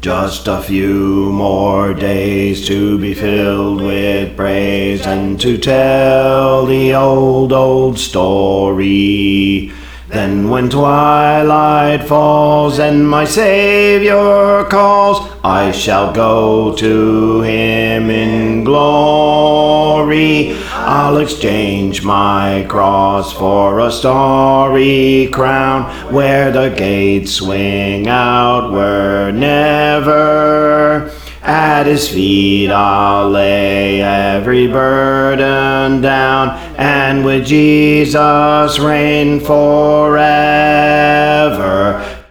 Just a few more days to be filled with praise and to tell the old story. Then when twilight falls and my Savior calls, I shall go to him in glory. I'll exchange my cross for a starry crown, where the gates swing outward never. At his feet I'll lay every burden down, and with Jesus reign forever.